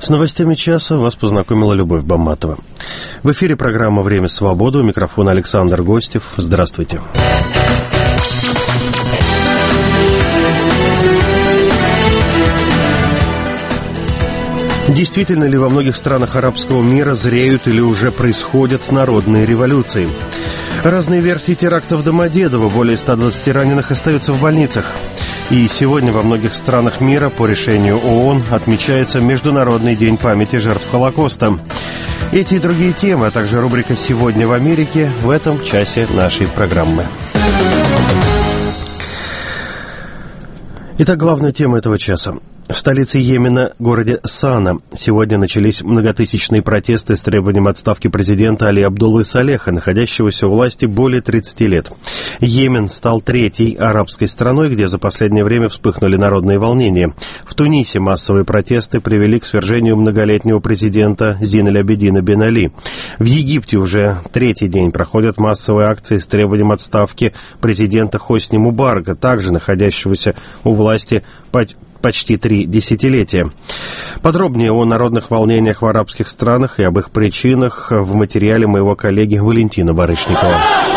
С новостями часа вас познакомила Любовь Бамматова. В эфире программа «Время свободы». У микрофона Александр Гостев. Здравствуйте. Действительно ли во многих странах арабского мира зреют или уже происходят народные революции? Разные версии терактов в Домодедово, более 120 раненых остаются в больницах. И сегодня во многих странах мира по решению ООН отмечается Международный день памяти жертв Холокоста. Эти и другие темы, а также рубрика «Сегодня в Америке» в этом часе нашей программы. Итак, главная тема этого часа. В столице Йемена, городе Сана, сегодня начались многотысячные протесты с требованием отставки президента Али Абдуллы Салеха, находящегося у власти более 30 лет. Йемен стал третьей арабской страной, где за последнее время вспыхнули народные волнения. В Тунисе массовые протесты привели к свержению многолетнего президента Зин-эль-Абидина Бен Али. В Египте уже третий день проходят массовые акции с требованием отставки президента Хосни Мубарака, также находящегося у власти почти 3 десятилетия. Подробнее о народных волнениях в арабских странах и об их причинах в материале моего коллеги Валентина Барышникова.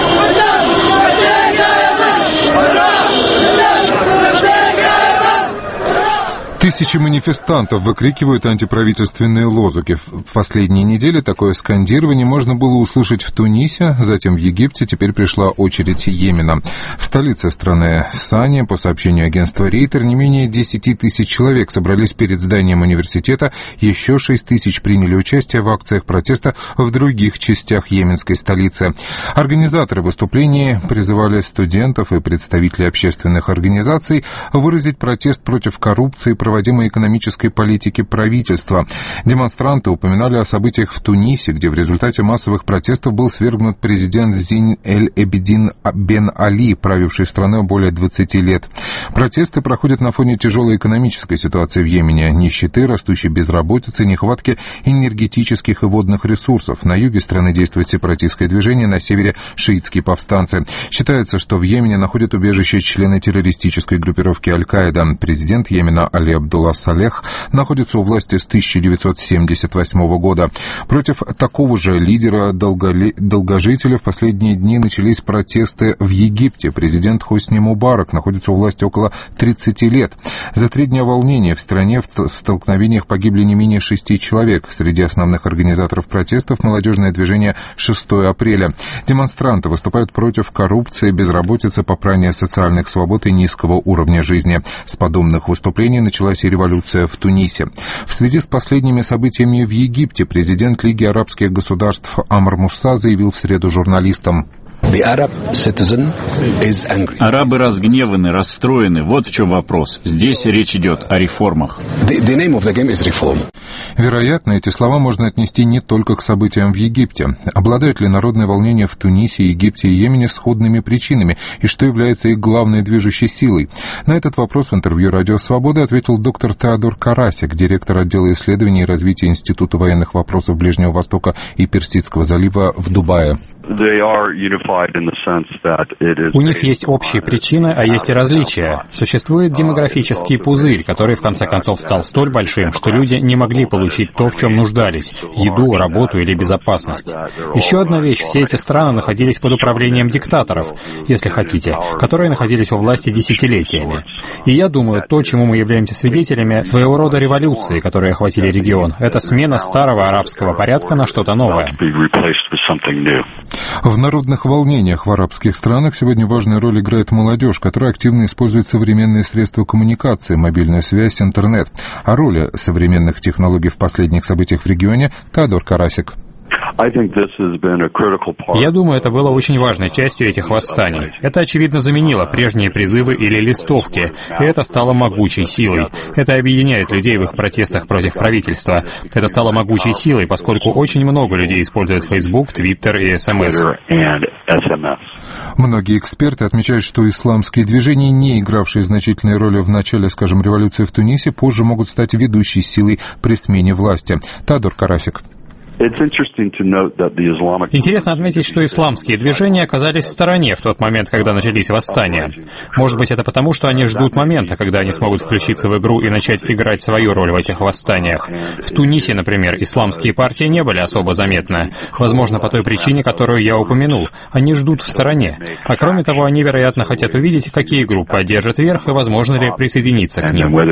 Тысячи манифестантов выкрикивают антиправительственные лозунги. В последние недели такое скандирование можно было услышать в Тунисе, затем в Египте, теперь пришла очередь Йемена. В столице страны Сане, по сообщению агентства Рейтер, не менее 10 тысяч человек собрались перед зданием университета, еще 6 тысяч приняли участие в акциях протеста в других частях йеменской столицы. Организаторы выступлений призывали студентов и представителей общественных организаций выразить протест против коррупции, проводимой экономической политики правительства. Демонстранты упоминали о событиях в Тунисе, где в результате массовых протестов был свергнут президент Зин-эль-Абидин Бен Али, правивший страной более 20 лет. Протесты проходят на фоне тяжелой экономической ситуации в Йемене, нищеты, растущей безработицы, нехватки энергетических и водных ресурсов. На юге страны действует сепаратистское движение, на севере шиитские повстанцы. Считается, что в Йемене находят убежище члены террористической группировки Аль-Каида. Президент Йемена Али Абдулла Салех находится у власти с 1978 года. Против такого же лидера долгожителя в последние дни начались протесты в Египте. Президент Хосни Мубарак находится у власти около 30 лет. За 3 дня волнения в стране в столкновениях погибли не менее 6 человек. Среди основных организаторов протестов молодежное движение «6 апреля». Демонстранты выступают против коррупции, безработицы, попрания социальных свобод и низкого уровня жизни. С подобных выступлений началась и революция в Тунисе. В связи с последними событиями в Египте президент Лиги арабских государств Амр Мусса заявил в среду журналистам: арабы разгневаны, расстроены. Вот в чем вопрос. Здесь речь идет о реформах. Вероятно, эти слова можно отнести не только к событиям в Египте. Обладают ли народные волнения в Тунисе, Египте и Йемене сходными причинами, и что является их главной движущей силой? На этот вопрос в интервью «Радио Свобода» ответил доктор Теодор Карасик, директор отдела исследований и развития Института военных вопросов Ближнего Востока и Персидского залива в Дубае. У них есть общие причины, а есть и различия. Существует демографический пузырь, который в конце концов стал столь большим, что люди не могли получить то, в чем нуждались — еду, работу или безопасность. Еще одна вещь — все эти страны находились под управлением диктаторов, если хотите, которые находились у власти десятилетиями. И я думаю, то, чему мы являемся свидетелями, своего рода революции, которые охватили регион, это смена старого арабского порядка на что-то новое. В народных волнениях в арабских странах сегодня важную роль играет молодежь, которая активно использует современные средства коммуникации, мобильную связь, интернет. О роли современных технологий в последних событиях в регионе Теодор Карасик. Я думаю, это было очень важной частью этих восстаний. Это, очевидно, заменило прежние призывы или листовки, и это стало могучей силой. Это объединяет людей в их протестах против правительства. Это стало могучей силой, поскольку очень много людей используют Facebook, Twitter и СМС. Многие эксперты отмечают, что исламские движения, не игравшие значительной роли в начале, скажем, революции в Тунисе, позже могут стать ведущей силой при смене власти. Теодор Карасик. Интересно отметить, что исламские движения оказались в стороне в тот момент, когда начались восстания. Может быть, это потому, что они ждут момента, когда они смогут включиться в игру и начать играть свою роль в этих восстаниях. В Тунисе, например, исламские партии не были особо заметны. Возможно, по той причине, которую я упомянул. Они ждут в стороне. А кроме того, они, вероятно, хотят увидеть, какие группы одержат верх и возможно ли присоединиться к ним.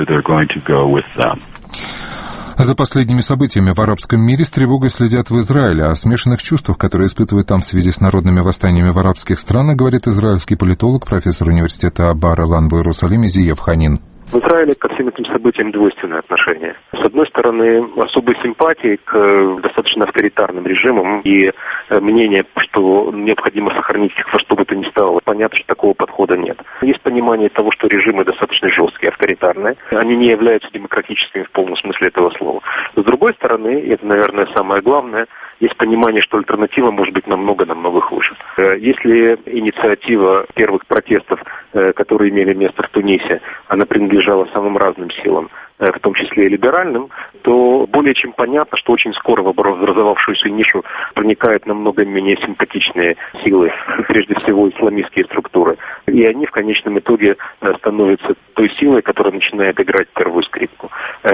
За последними событиями в арабском мире с тревогой следят в Израиле. О смешанных чувствах, которые испытывают там в связи с народными восстаниями в арабских странах, говорит израильский политолог, профессор университета Бар-Илан в Иерусалиме Зиев Ханин. В Израиле ко всем этим событиям двойственное отношение. С одной стороны, особой симпатии к достаточно авторитарным режимам и мнение, что необходимо сохранить их во что бы то ни стало. Понятно, что такого подхода нет. Есть понимание того, что режимы достаточно жесткие, авторитарные. Они не являются демократическими в полном смысле этого слова. С другой стороны, и это, наверное, самое главное, есть понимание, что альтернатива может быть намного-намного хуже. Если инициатива первых протестов, которые имели место в Тунисе, она принадлежала самым разным силам, в том числе и либеральным, то более чем понятно, что очень скоро в образовавшуюся нишу проникают намного менее симпатичные силы, прежде всего исламистские структуры. И они в конечном итоге становятся той силой, которая начинает играть первую скрипку.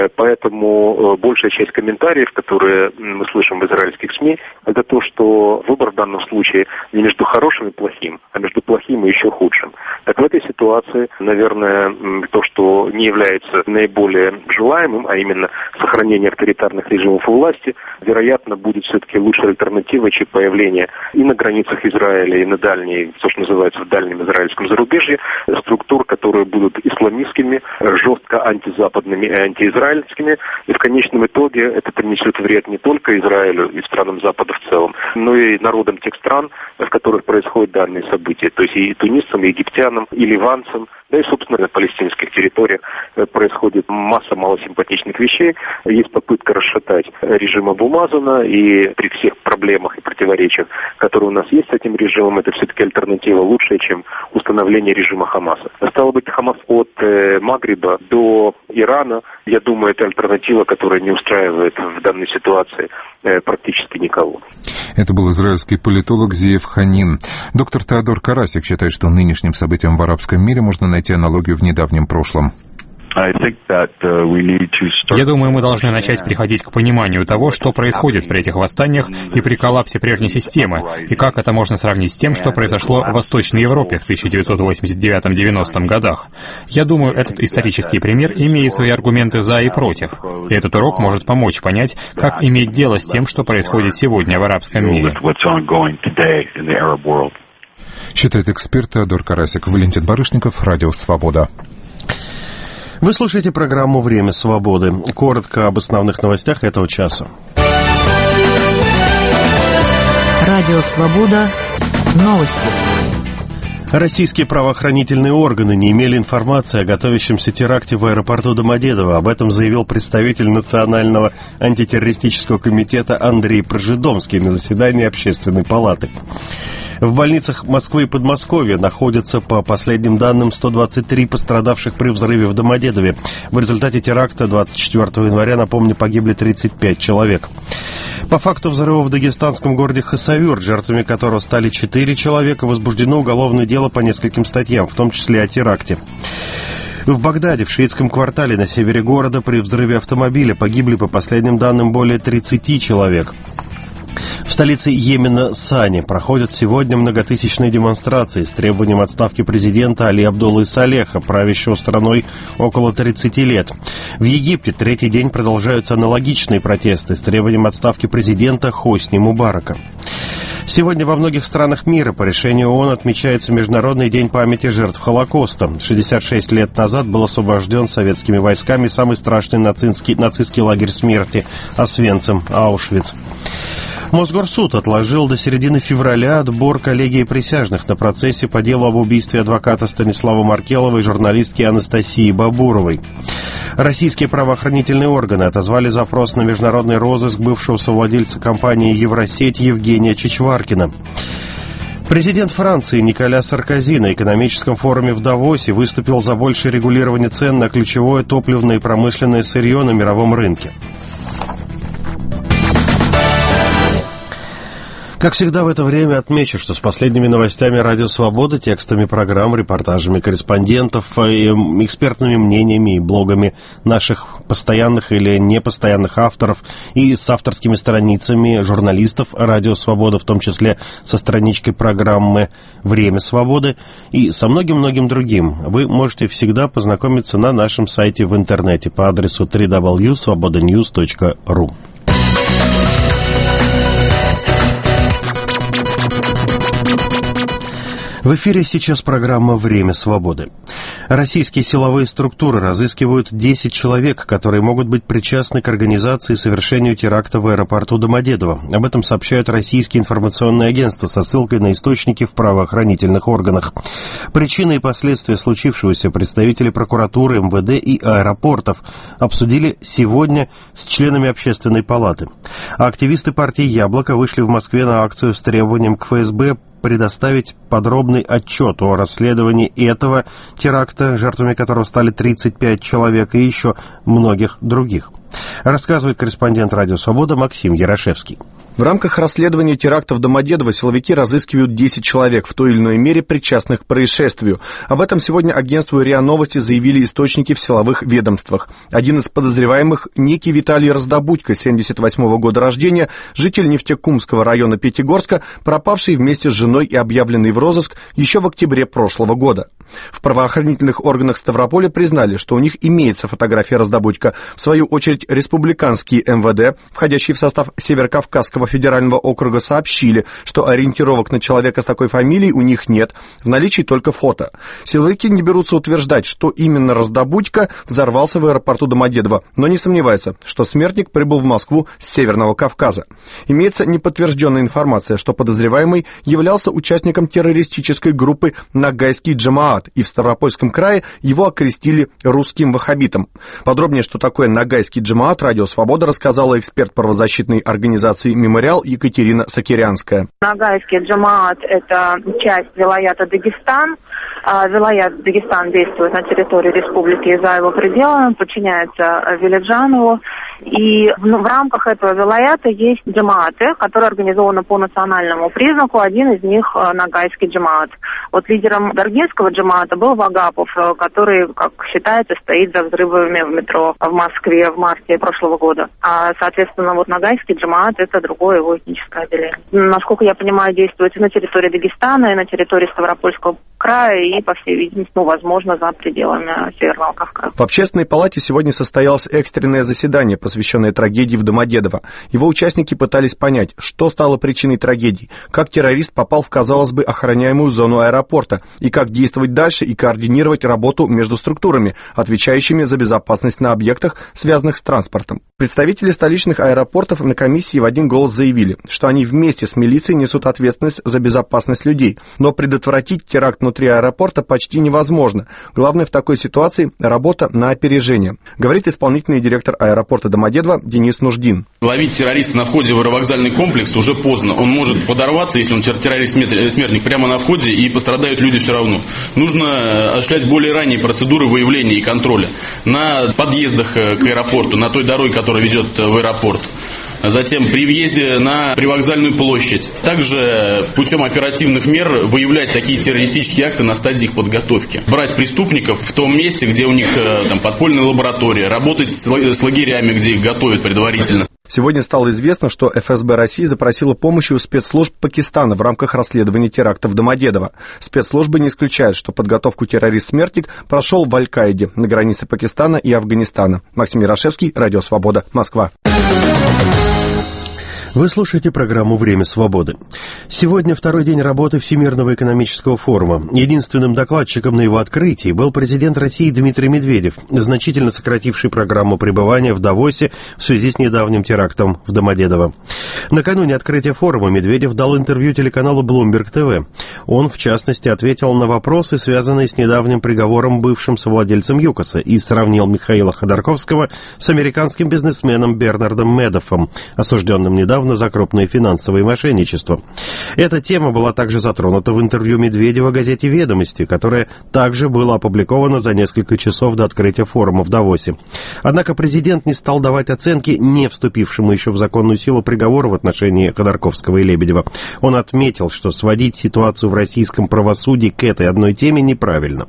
Поэтому большая часть комментариев, которые мы слышим в израильских СМИ, это то, что выбор в данном случае не между хорошим и плохим, а между плохим и еще худшим. Так в этой ситуации, наверное, то, что не является наиболее желаемым, а именно сохранение авторитарных режимов у власти, вероятно, будет все-таки лучшей альтернативой, чем появление и на границах Израиля, и на дальней, то, что называется в дальнем израильском зарубежье, структур, которые будут исламистскими, жестко антизападными и антиизраильскими, и в конечном итоге это принесет вред не только Израилю и странам Запада в целом, но и народам тех стран, в которых происходят данные события, то есть и тунисцам, и египтянам, и ливанцам, да и, собственно, на палестинских территориях происходит масса малосимпатичных вещей. Есть попытка расшатать режим Абу Мазана, и при всех проблемах и противоречиях, которые у нас есть с этим режимом, это все-таки альтернатива лучшая, чем установление режима Хамаса. Стало быть, Хамас от Магриба до Ирана, я думаю, это альтернатива, которая не устраивает в данной ситуации практически никого. Это был израильский политолог Зиев Ханин. Доктор Теодор Карасик считает, что нынешним событиям в арабском мире можно найти аналогию в недавнем прошлом. Я думаю, мы должны начать приходить к пониманию того, что происходит при этих восстаниях и при коллапсе прежней системы, и как это можно сравнить с тем, что произошло в Восточной Европе в 1989-90 годах. Я думаю, этот исторический пример имеет свои аргументы за и против. И этот урок может помочь понять, как иметь дело с тем, что происходит сегодня в арабском мире. Считает эксперт Теодор Карасик. Валентин Барышников, Радио Свобода. Вы слушаете программу «Время свободы». Коротко об основных новостях этого часа. Радио «Свобода». Новости. Российские правоохранительные органы не имели информации о готовящемся теракте в аэропорту Домодедово. Об этом заявил представитель Национального антитеррористического комитета Андрей Прожидомский на заседании Общественной палаты. В больницах Москвы и Подмосковья находятся, по последним данным, 123 пострадавших при взрыве в Домодедове. В результате теракта 24 января, напомню, погибли 35 человек. По факту взрыва в дагестанском городе Хасавюрт, жертвами которого стали 4 человека, возбуждено уголовное дело по нескольким статьям, в том числе о теракте. В Багдаде, в шиитском квартале на севере города, при взрыве автомобиля погибли, по последним данным, более 30 человек. В столице Йемена Сане проходят сегодня многотысячные демонстрации с требованием отставки президента Али Абдуллы Салеха, правящего страной около 30 лет. В Египте третий день продолжаются аналогичные протесты с требованием отставки президента Хосни Мубарака. Сегодня во многих странах мира по решению ООН отмечается Международный день памяти жертв Холокоста. 66 лет назад был освобожден советскими войсками самый страшный нацистский лагерь смерти – Освенцим, Аушвиц. Мосгорсуд отложил до середины февраля отбор коллегии присяжных на процессе по делу об убийстве адвоката Станислава Маркелова и журналистки Анастасии Бабуровой. Российские правоохранительные органы отозвали запрос на международный розыск бывшего совладельца компании «Евросеть» Евгения Чичваркина. Президент Франции Николя Саркози на экономическом форуме в Давосе выступил за большее регулирование цен на ключевое топливное и промышленное сырье на мировом рынке. Как всегда в это время отмечу, что с последними новостями «Радио Свобода», текстами программ, репортажами корреспондентов, экспертными мнениями и блогами наших постоянных или непостоянных авторов и с авторскими страницами журналистов «Радио Свобода», в том числе со страничкой программы «Время свободы» и со многим-многим другим, вы можете всегда познакомиться на нашем сайте в интернете по адресу www.svobodanews.ru. В эфире сейчас программа «Время свободы». Российские силовые структуры разыскивают 10 человек, которые могут быть причастны к организации и совершению теракта в аэропорту Домодедово. Об этом сообщают российские информационные агентства со ссылкой на источники в правоохранительных органах. Причины и последствия случившегося представители прокуратуры, МВД и аэропортов обсудили сегодня с членами Общественной палаты. А активисты партии «Яблоко» вышли в Москве на акцию с требованием к ФСБ предоставить подробный отчет о расследовании этого теракта, жертвами которого стали 35 человек, и еще многих других. Рассказывает корреспондент «Радио Свобода» Максим Ярошевский. В рамках расследования теракта в Домодедово силовики разыскивают 10 человек, в той или иной мере причастных к происшествию. Об этом сегодня агентству РИА Новости заявили источники в силовых ведомствах. Один из подозреваемых – некий Виталий Раздобудько, 1978 года рождения, житель Нефтекумского района Пятигорска, пропавший вместе с женой и объявленный в розыск еще в октябре прошлого года. В правоохранительных органах Ставрополя признали, что у них имеется фотография Раздобудько. В свою очередь, республиканские МВД, входящие в состав Северокавказского федерального округа, сообщили, что ориентировок на человека с такой фамилией у них нет, в наличии только фото. Силовики не берутся утверждать, что именно Раздобудько взорвался в аэропорту Домодедово, но не сомневаются, что смертник прибыл в Москву с Северного Кавказа. Имеется неподтвержденная информация, что подозреваемый являлся участником террористической группы «Ногайский джамаат», и в Ставропольском крае его окрестили русским ваххабитом. Подробнее, что такое Ногайский джамаат, «Радио Свобода» рассказала эксперт правозащитной организации «Мемориал» Екатерина Сакирянская. Ногайский джамаат – это часть вилаята Дагестан. Вилаят Дагестан действует на территории республики и за его пределами, подчиняется Вилиджанову. И в рамках этого вилаята есть джамааты, которые организованы по национальному признаку. Один из них – Ногайский джамаат. Вот лидером Даргинского джамаата был Вагапов, который, как считается, стоит за взрывами в метро в Москве в марте прошлого года. А, соответственно, вот Ногайский джамаат – это другое его этническое отделение. Насколько я понимаю, действует и на территории Дагестана, и на территории Ставропольского края, и, по всей видимости, возможно, за пределами Северного Кавказа. В Общественной палате сегодня состоялось экстренное заседание, посвященное трагедии в Домодедово. Его участники пытались понять, что стало причиной трагедии, как террорист попал в, казалось бы, охраняемую зону аэропорта, и как действовать дальше и координировать работу между структурами, отвечающими за безопасность на объектах, связанных с транспортом. Представители столичных аэропортов на комиссии в один голос заявили, что они вместе с милицией несут ответственность за безопасность людей, но предотвратить теракт внутри аэропорта почти невозможно. Главное в такой ситуации – работа на опережение, говорит исполнительный директор аэропорта Домодедово Денис Нуждин. Ловить террориста на входе в аэровокзальный комплекс уже поздно. Он может подорваться, если он террорист-смертник, прямо на входе, и пострадают люди все равно. Нужно осуществлять более ранние процедуры выявления и контроля на подъездах к аэропорту, на той дороге, которая ведет в аэропорт. Затем при въезде на привокзальную площадь. Также путем оперативных мер выявлять такие террористические акты на стадии их подготовки. Брать преступников в том месте, где у них там подпольная лаборатория, работать с лагерями, где их готовят предварительно. Сегодня стало известно, что ФСБ России запросила помощи у спецслужб Пакистана в рамках расследования теракта в Домодедово. Спецслужбы не исключают, что подготовку террорист-смертник прошел в Аль-Каиде на границе Пакистана и Афганистана. Максим Ярошевский, Радио Свобода, Москва. Вы слушаете программу «Время свободы». Сегодня второй день работы Всемирного экономического форума. Единственным докладчиком на его открытии был президент России Дмитрий Медведев, значительно сокративший программу пребывания в Давосе в связи с недавним терактом в Домодедово. Накануне открытия форума Медведев дал интервью телеканалу Bloomberg TV. Он, в частности, ответил на вопросы, связанные с недавним приговором бывшим совладельцем ЮКОСа, и сравнил Михаила Ходорковского с американским бизнесменом Бернардом Медоффом, осужденным недавно явно за крупное финансовое мошенничество. Эта тема была также затронута в интервью Медведева газете «Ведомости», которое также было опубликовано за несколько часов до открытия форума в Давосе. Однако президент не стал давать оценки не вступившему еще в законную силу приговору в отношении Ходорковского и Лебедева. Он отметил, что сводить ситуацию в российском правосудии к этой одной теме неправильно.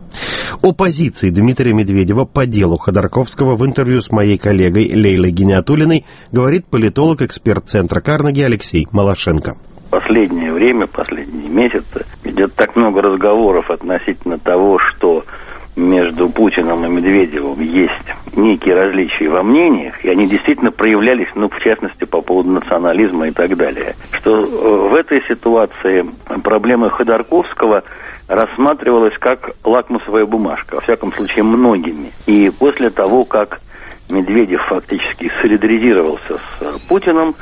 О позиции Дмитрия Медведева по делу Ходорковского в интервью с моей коллегой Лейлой Гиниатуллиной говорит политолог, эксперт Центра Карнеги Алексей Малашенко. Последнее время, последние месяцы идет так много разговоров относительно того, что между Путиным и Медведевым есть некие различия во мнениях, и они действительно проявлялись, в частности, по поводу национализма и так далее. Что в этой ситуации проблема Ходорковского рассматривалась как лакмусовая бумажка, во всяком случае, многими. И после того, как Медведев фактически солидаризировался с Путиным,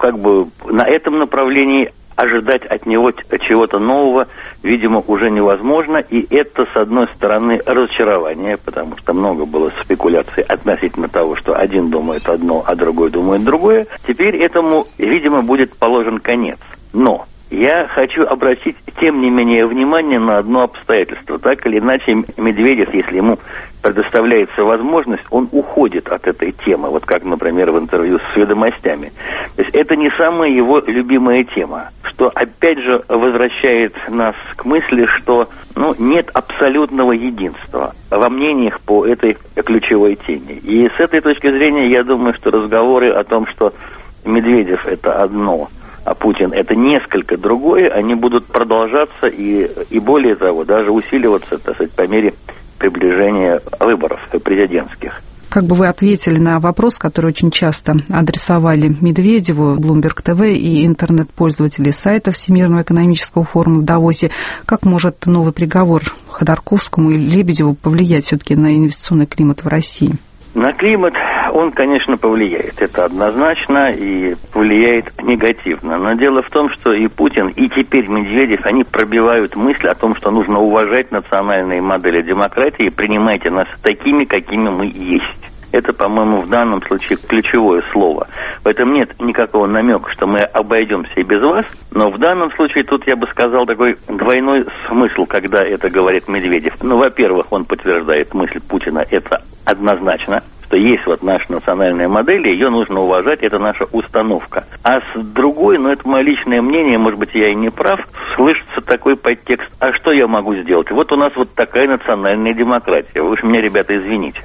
на этом направлении ожидать от него чего-то нового, видимо, уже невозможно. И это, с одной стороны, разочарование, потому что много было спекуляций относительно того, что один думает одно, а другой думает другое. Теперь этому, видимо, будет положен конец. Но я хочу обратить, тем не менее, внимание на одно обстоятельство. Так или иначе, Медведев, если ему предоставляется возможность, он уходит от этой темы. Вот как, например, в интервью с «Ведомостями». То есть это не самая его любимая тема, что, опять же, возвращает нас к мысли, что нет абсолютного единства во мнениях по этой ключевой теме. И с этой точки зрения, я думаю, что разговоры о том, что Медведев – это одно, а Путин это несколько другое, они будут продолжаться и более того, даже усиливаться, по мере приближения выборов президентских. Как бы вы ответили на вопрос, который очень часто адресовали Медведеву, Bloomberg ТВ и интернет-пользователи сайта Всемирного экономического форума в Давосе, как может новый приговор Ходорковскому и Лебедеву повлиять все-таки на инвестиционный климат в России? На климат он, конечно, повлияет. Это однозначно и повлияет негативно. Но дело в том, что и Путин, и теперь Медведев, они пробивают мысль о том, что нужно уважать национальные модели демократии и принимайте нас такими, какими мы есть. Это, по-моему, в данном случае ключевое слово. Поэтому нет никакого намека, что мы обойдемся и без вас. Но в данном случае тут, я бы сказал, такой двойной смысл, когда это говорит Медведев. Во-первых, он подтверждает мысль Путина, это однозначно, что есть наша национальная модель, ее нужно уважать, это наша установка. А с другой, это мое личное мнение, может быть, я и не прав, слышится такой подтекст, а что я могу сделать? Вот у нас такая национальная демократия. Вы уж меня, ребята, извините.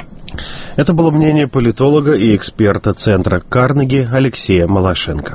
Это было мнение политолога и эксперта Центра Карнеги Алексея Малашенко.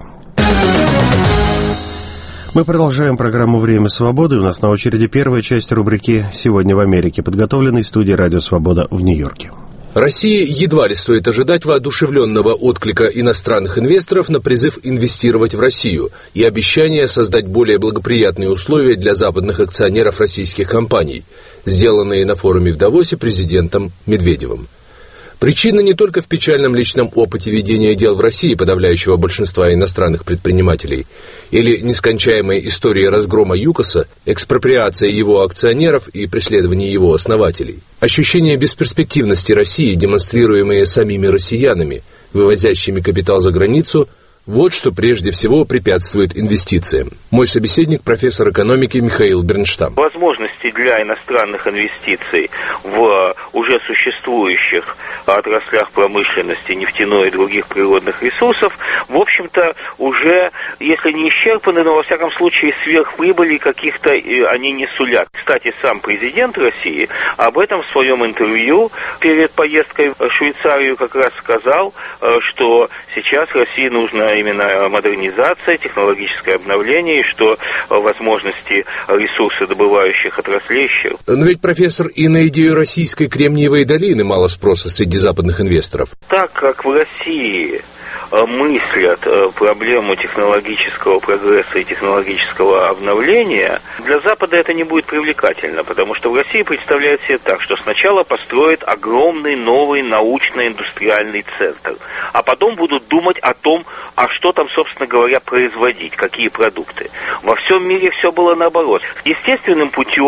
Мы продолжаем программу «Время свободы». У нас на очереди первая часть рубрики «Сегодня в Америке», подготовленной студией «Радио Свобода» в Нью-Йорке. России едва ли стоит ожидать воодушевленного отклика иностранных инвесторов на призыв инвестировать в Россию и обещание создать более благоприятные условия для западных акционеров российских компаний, сделанные на форуме в Давосе президентом Медведевым. Причина не только в печальном личном опыте ведения дел в России подавляющего большинства иностранных предпринимателей или нескончаемой истории разгрома ЮКОСа, экспроприации его акционеров и преследования его основателей. Ощущение бесперспективности России, демонстрируемое самими россиянами, вывозящими капитал за границу, вот что прежде всего препятствует инвестициям. Мой собеседник, профессор экономики Михаил Бернштам. Возможности для иностранных инвестиций в уже существующих отраслях промышленности, нефтяной и других природных ресурсов, в общем-то, уже, если не исчерпаны, но, во всяком случае, сверхприбыли каких-то они не сулят. Кстати, сам президент России об этом в своем интервью перед поездкой в Швейцарию как раз сказал, что сейчас России нужно именно модернизация, технологическое обновление, и что возможности ресурсодобывающих отраслей исчерпаны. Но ведь, профессор, и на идею российской Кремниевой долины мало спроса среди западных инвесторов. Так как в России мыслят проблему технологического прогресса и технологического обновления, для Запада это не будет привлекательно, потому что в России представляет себе так, что сначала построят огромный новый научно-индустриальный центр, а потом будут думать о том, а что там, собственно говоря, производить, какие продукты. Во всем мире все было наоборот. Естественным путем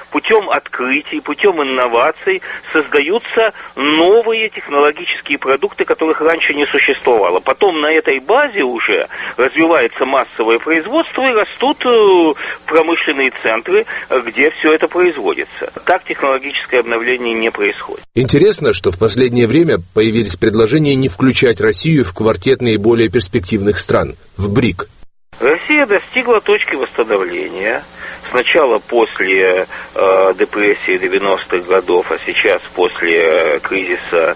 путем открытий, путем инноваций создаются новые технологические продукты, которых раньше не существовало. Потом на этой базе уже развивается массовое производство и растут промышленные центры, где все это производится. Так технологическое обновление не происходит. Интересно, что в последнее время появились предложения не включать Россию в квартет наиболее перспективных стран, в БРИК. Россия достигла точки восстановления. Сначала после депрессии 90-х годов, а сейчас после кризиса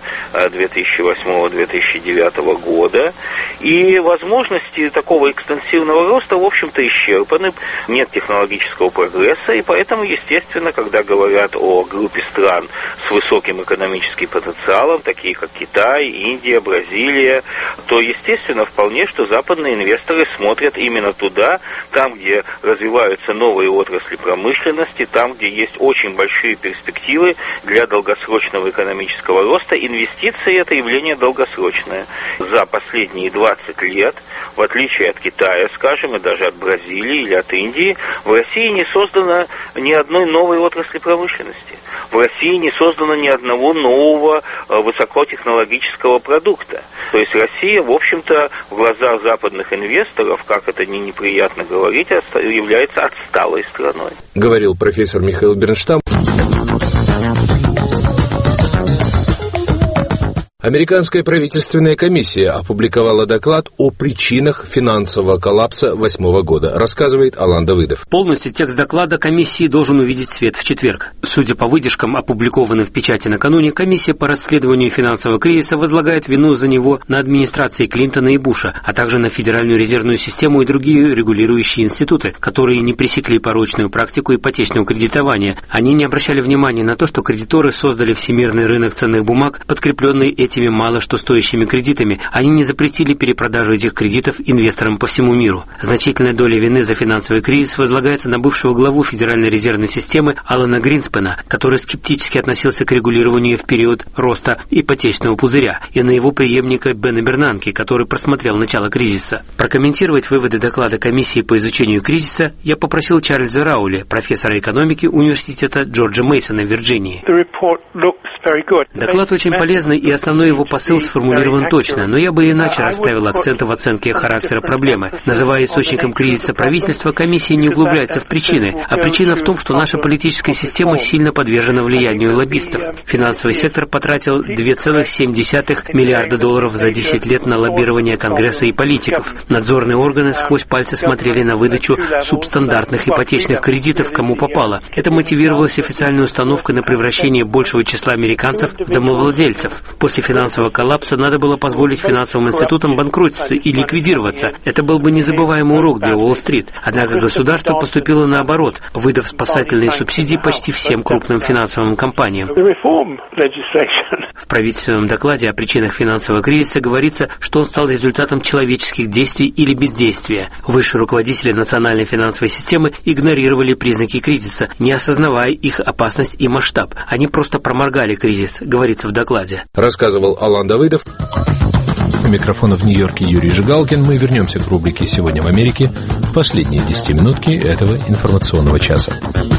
2008-2009 года. И возможности такого экстенсивного роста, в общем-то, исчерпаны. Нет технологического прогресса, и поэтому, естественно, когда говорят о группе стран с высоким экономическим потенциалом, такие как Китай, Индия, Бразилия, то, естественно, вполне, что западные инвесторы смотрят именно туда, там, где развиваются новые отрасли промышленности, там, где есть очень большие перспективы для долгосрочного экономического роста. Инвестиции – это явление долгосрочное. За последние 20 лет, в отличие от Китая, скажем, и даже от Бразилии или от Индии, в России не создано ни одной новой отрасли промышленности. В России не создано ни одного нового высокотехнологического продукта. То есть Россия, в общем-то, в глазах западных инвесторов, как это ни неприятно говорить, является отсталой страной. Говорил профессор Михаил Бернштам. Американская правительственная комиссия опубликовала доклад о причинах финансового коллапса 2008 года, рассказывает Алан Давыдов. Полностью текст доклада комиссии должен увидеть свет в четверг. Судя по выдержкам, опубликованным в печати накануне, комиссия по расследованию финансового кризиса возлагает вину за него на администрации Клинтона и Буша, а также на Федеральную резервную систему и другие регулирующие институты, которые не пресекли порочную практику ипотечного кредитования. Они не обращали внимания на то, что кредиторы создали всемирный рынок ценных бумаг, подкрепленный этими мало что стоящими кредитами. Они не запретили перепродажу этих кредитов инвесторам по всему миру. Значительная доля вины за финансовый кризис возлагается на бывшего главу Федеральной резервной системы Алана Гринспена, который скептически относился к регулированию в период роста ипотечного пузыря, и на его преемника Бена Бернанке, который просмотрел начало кризиса. Прокомментировать выводы доклада комиссии по изучению кризиса я попросил Чарльза Раули, профессора экономики Университета Джорджа Мейсона в Вирджинии. Доклад очень полезный, и основной его посыл сформулирован точно, но я бы иначе расставил акценты в оценке характера проблемы. Называя источником кризиса правительства, комиссия не углубляется в причины, а причина в том, что наша политическая система сильно подвержена влиянию лоббистов. Финансовый сектор потратил $2,7 миллиарда за 10 лет на лоббирование Конгресса и политиков. Надзорные органы сквозь пальцы смотрели на выдачу субстандартных ипотечных кредитов кому попало. Это мотивировалось официальной установкой на превращение большего числа американцев в домовладельцев. После финансового коллапса надо было позволить финансовым институтам банкротиться и ликвидироваться. Это был бы незабываемый урок для Уолл-стрит. Однако государство поступило наоборот, выдав спасательные субсидии почти всем крупным финансовым компаниям. В правительственном докладе о причинах финансового кризиса говорится, что он стал результатом человеческих действий или бездействия. Высшие руководители национальной финансовой системы игнорировали признаки кризиса, не осознавая их опасность и масштаб. Они просто проморгали кризис, говорится в докладе. Рассказывал Алан Давыдов. У микрофона в Нью-Йорке Юрий Жигалкин. Мы вернемся к рубрике «Сегодня в Америке» в последние 10 минутки этого информационного часа.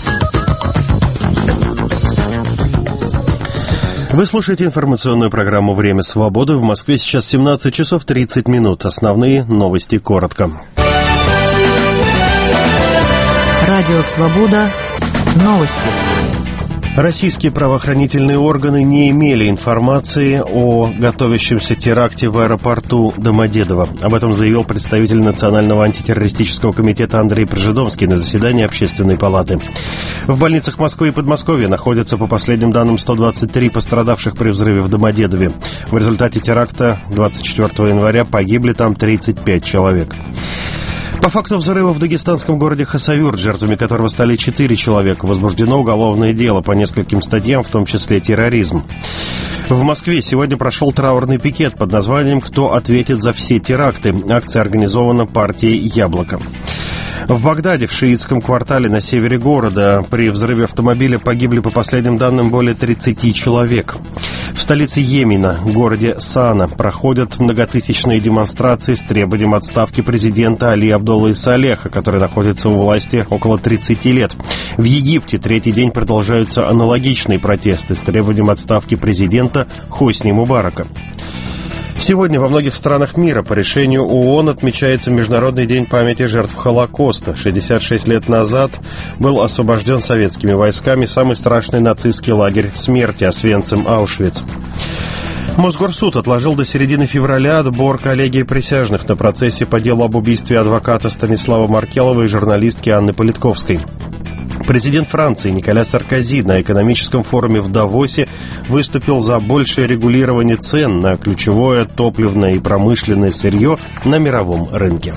Вы слушаете информационную программу «Время свободы». В Москве сейчас 17 часов 30 минут. Основные новости коротко. Радио «Свобода». Новости. Российские правоохранительные органы не имели информации о готовящемся теракте в аэропорту Домодедово. Об этом заявил представитель Национального антитеррористического комитета Андрей Прижедомский на заседании Общественной палаты. В больницах Москвы и Подмосковья находятся, по последним данным, 123 пострадавших при взрыве в Домодедове. В результате теракта 24 января погибли там 35 человек. По факту взрыва в дагестанском городе Хасавюрт, жертвами которого стали 4 человека, возбуждено уголовное дело по нескольким статьям, в том числе терроризм. В Москве сегодня прошел траурный пикет под названием «Кто ответит за все теракты?». Акция организована партией «Яблоко». В Багдаде, в шиитском квартале на севере города, при взрыве автомобиля погибли, по последним данным, более 30 человек. В столице Йемена, городе Сана, проходят многотысячные демонстрации с требованием отставки президента Али Абдуллы Салеха, который находится у власти около 30 лет. В Египте третий день продолжаются аналогичные протесты с требованием отставки президента Хосни Мубарака. Сегодня во многих странах мира по решению ООН отмечается Международный день памяти жертв Холокоста. 66 лет назад был освобожден советскими войсками самый страшный нацистский лагерь смерти Освенцим Аушвиц. Мосгорсуд отложил до середины февраля отбор коллегии присяжных на процессе по делу об убийстве адвоката Станислава Маркелова и журналистки Анны Политковской. Президент Франции Николя Саркози на экономическом форуме в Давосе выступил за большее регулирование цен на ключевое топливное и промышленное сырье на мировом рынке.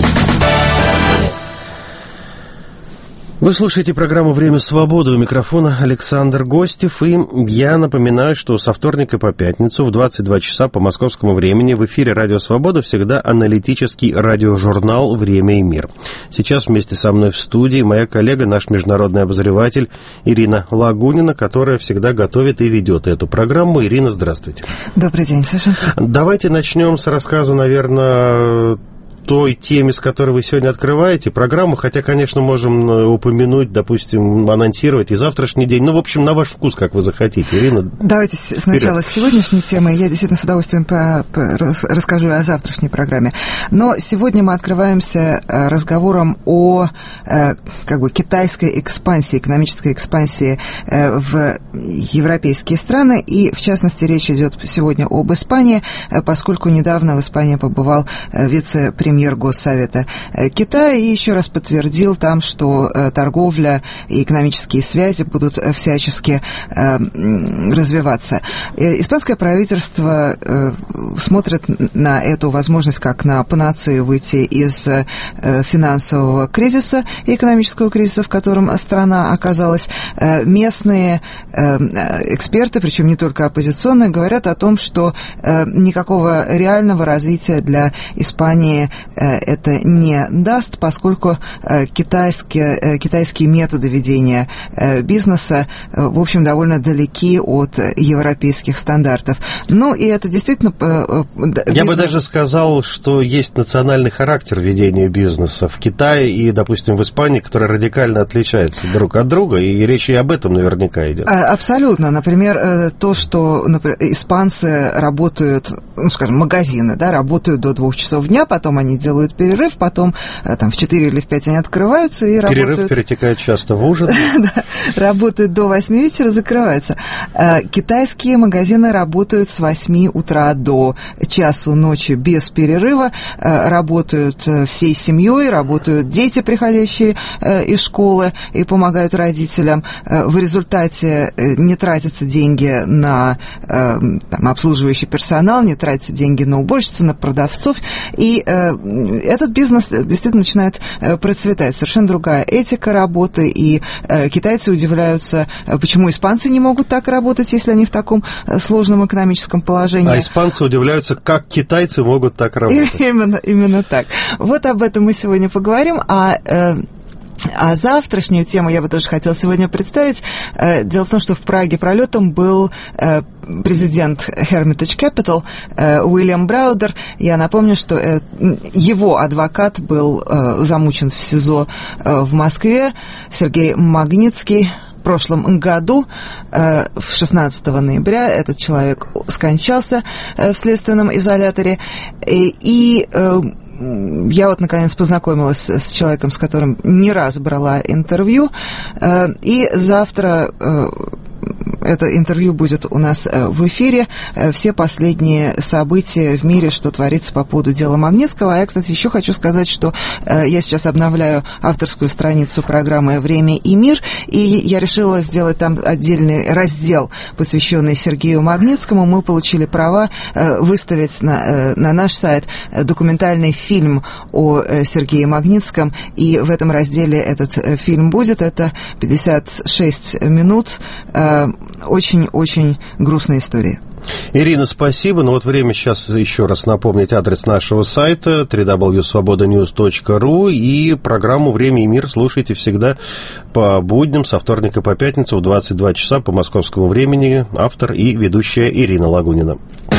Вы слушаете программу «Время свободы». У микрофона Александр Гостев. И я напоминаю, что со вторника по пятницу в 22 часа по московскому времени в эфире «Радио Свобода» всегда аналитический радиожурнал «Время и мир». Сейчас вместе со мной в студии моя коллега, наш международный обозреватель Ирина Лагунина, которая всегда готовит и ведет эту программу. Ирина, здравствуйте. Добрый день, Саша. Давайте начнем с рассказа, наверное, той теме, с которой вы сегодня открываете программу, хотя, конечно, можем упомянуть, допустим, анонсировать и завтрашний день. Ну, в общем, на ваш вкус, как вы захотите. Ирина, давайте сначала с сегодняшней темы. Я действительно с удовольствием расскажу о завтрашней программе. Но сегодня мы открываемся разговором о китайской экспансии, экономической экспансии в европейские страны. И, в частности, речь идет сегодня об Испании, поскольку недавно в Испании побывал вице-премьер Госсовета Китая и еще раз подтвердил там, что торговля и экономические связи будут всячески развиваться. Испанское правительство смотрит на эту возможность как на панацею выйти из финансового кризиса и экономического кризиса, в котором страна оказалась. Местные эксперты, причем не только оппозиционные, говорят о том, что никакого реального развития для Испании это не даст, поскольку китайские методы ведения бизнеса, в общем, довольно далеки от европейских стандартов. Ну, и это действительно... Я бы даже сказал, что есть национальный характер ведения бизнеса в Китае и, допустим, в Испании, который радикально отличается друг от друга, и речь и об этом наверняка идет. Абсолютно. Например, то, что испанцы работают, ну, скажем, магазины, да, работают до 2 часов дня, потом они делают перерыв, потом там в 4 или в 5 они открываются и работают... Перерыв перетекает часто в ужин. Да, работают до 8 вечера, закрываются. Китайские магазины работают с 8 утра до часу ночи без перерыва, работают всей семьей, работают дети, приходящие из школы и помогают родителям. В результате не тратятся деньги на обслуживающий персонал, не тратятся деньги на уборщиц, на продавцов, и этот бизнес действительно начинает процветать. Совершенно другая этика работы, и китайцы удивляются, почему испанцы не могут так работать, если они в таком сложном экономическом положении. А испанцы удивляются, как китайцы могут так работать. Именно так. Вот об этом мы сегодня поговорим. А завтрашнюю тему я бы тоже хотела сегодня представить. Дело в том, что в Праге пролетом был президент Hermitage Capital Уильям Браудер. Я напомню, что его адвокат был замучен в СИЗО в Москве, Сергей Магнитский. В прошлом году, 16 ноября, этот человек скончался в следственном изоляторе. И я вот, наконец, познакомилась с человеком, с которым не раз брала интервью, и завтра это интервью будет у нас в эфире. Все последние события в мире, что творится по поводу дела Магнитского. А я, кстати, еще хочу сказать, что я сейчас обновляю авторскую страницу программы «Время и мир», и я решила сделать там отдельный раздел, посвященный Сергею Магнитскому. Мы получили права выставить на наш сайт документальный фильм о Сергее Магнитском, и в этом разделе этот фильм будет. Это 56 минут очень-очень грустная история. Ирина, спасибо. Но вот время сейчас еще раз напомнить адрес нашего сайта www.svobodanews.ru и программу «Время и мир» слушайте всегда по будням со вторника по пятницу в 22 часа по московскому времени. Автор и ведущая Ирина Лагунина.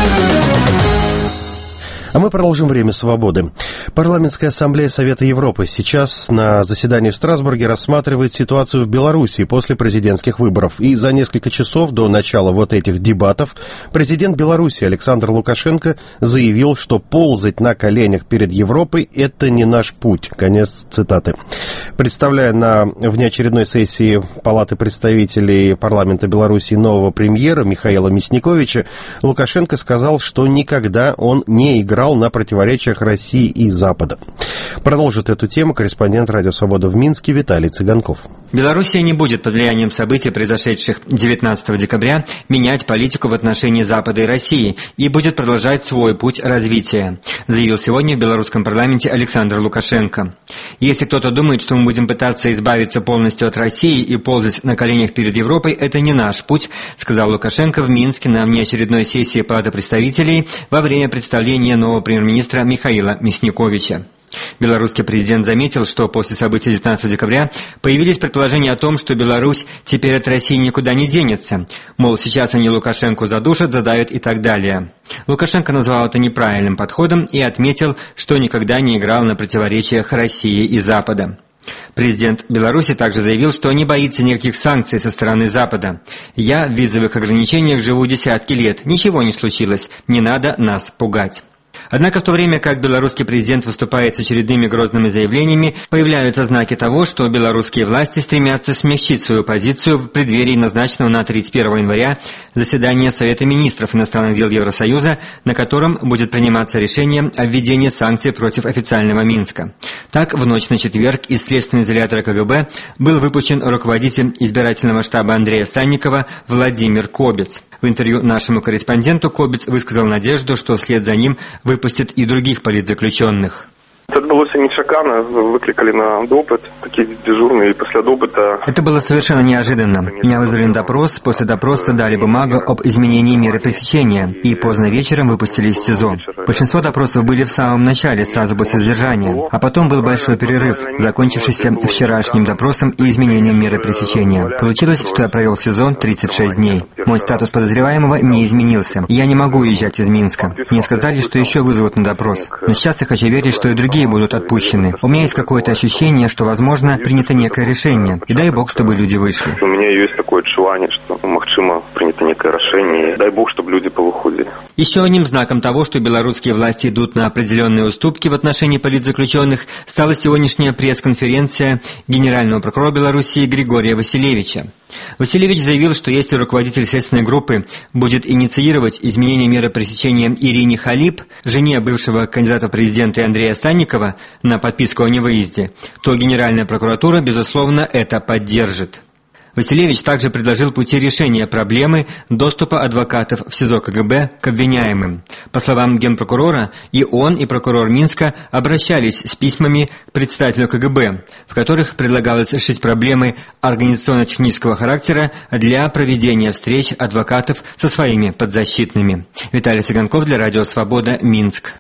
А мы продолжим «Время свободы». Парламентская ассамблея Совета Европы сейчас на заседании в Страсбурге рассматривает ситуацию в Беларуси после президентских выборов. И за несколько часов до начала вот этих дебатов президент Беларуси Александр Лукашенко заявил, что ползать на коленях перед Европой – это не наш путь. Конец цитаты. Представляя на внеочередной сессии Палаты представителей парламента Беларуси нового премьера Михаила Мясниковича, Лукашенко сказал, что никогда он не играл на противоречиях России и Запада. Продолжит эту тему корреспондент «Радио Свобода» в Минске Виталий Цыганков. Белоруссия не будет под влиянием событий, произошедших 19 декабря, менять политику в отношении Запада и России и будет продолжать свой путь развития, заявил сегодня в белорусском парламенте Александр Лукашенко. Если кто-то думает, что мы будем пытаться избавиться полностью от России и ползать на коленях перед Европой, это не наш путь, сказал Лукашенко в Минске на внеочередной сессии Палаты представителей во время представления нового премьер-министра Михаила Мясниковича. Белорусский президент заметил, что после событий 19 декабря появились предположения о том, что Беларусь теперь от России никуда не денется. Мол, сейчас они Лукашенко задушат, задавят и так далее. Лукашенко назвал это неправильным подходом и отметил, что никогда не играл на противоречиях России и Запада. Президент Беларуси также заявил, что не боится никаких санкций со стороны Запада. «Я в визовых ограничениях живу десятки лет. Ничего не случилось. Не надо нас пугать». Однако в то время как белорусский президент выступает с очередными грозными заявлениями, появляются знаки того, что белорусские власти стремятся смягчить свою позицию в преддверии назначенного на 31 января заседания Совета министров иностранных дел Евросоюза, на котором будет приниматься решение о введении санкций против официального Минска. Так, в ночь на четверг из следственного изолятора КГБ был выпущен руководитель избирательного штаба Андрея Санникова Владимир Кобец. В интервью нашему корреспонденту Кобец высказал надежду, что вслед за ним выпустят и других политзаключенных. Это было все нечакано, выкликали на допыт, такие дежурные, и после допыта... Это было совершенно неожиданно. Меня вызвали на допрос, после допроса дали бумагу об изменении меры пресечения, и поздно вечером выпустили из СИЗО. Большинство допросов были в самом начале, сразу после задержания, а потом был большой перерыв, закончившийся вчерашним допросом и изменением меры пресечения. Получилось, что я провел в СИЗО 36 дней. Мой статус подозреваемого не изменился, и я не могу уезжать из Минска. Мне сказали, что еще вызовут на допрос. Но сейчас я хочу верить, что и другие будут отпущены. У меня есть какое-то ощущение, что, возможно, принято некое решение. И дай Бог, чтобы люди вышли. У меня есть такое желание, что, магчыма, принято некое решение. Дай Бог, чтобы люди повыходили. Еще одним знаком того, что белорусские власти идут на определенные уступки в отношении политзаключенных, стала сегодняшняя пресс-конференция генерального прокурора Беларуси Григория Василевича. Василевич заявил, что если руководитель следственной группы будет инициировать изменение меры пресечения Ирине Халип, жене бывшего кандидата в президенты Андрея Санникова, на подписку о невыезде, то Генеральная прокуратура, безусловно, это поддержит. Василевич также предложил пути решения проблемы доступа адвокатов в СИЗО КГБ к обвиняемым. По словам генпрокурора, и он, и прокурор Минска обращались с письмами к председателю КГБ, в которых предлагалось решить проблемы организационно-технического характера для проведения встреч адвокатов со своими подзащитными. Виталий Цыганков для Радио Свобода, Минск.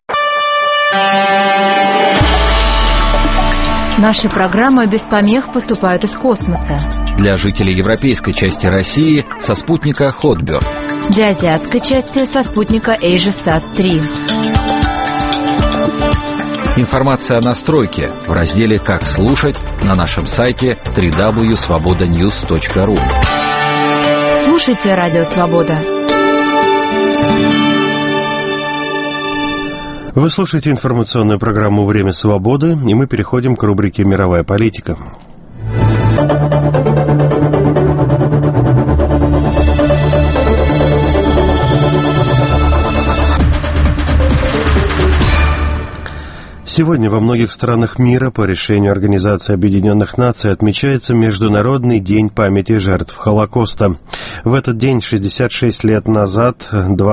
Наши программы без помех поступают из космоса. Для жителей европейской части России со спутника Hotbird. Для азиатской части со спутника AsiaSat-3. Информация о настройке в разделе «Как слушать» на нашем сайте www.svobodanews.ru. Слушайте Радио Свобода. Вы слушаете информационную программу «Время свободы», и мы переходим к рубрике «Мировая политика». Сегодня во многих странах мира по решению Организации Объединенных Наций отмечается Международный день памяти жертв Холокоста. В этот день 66 лет назад,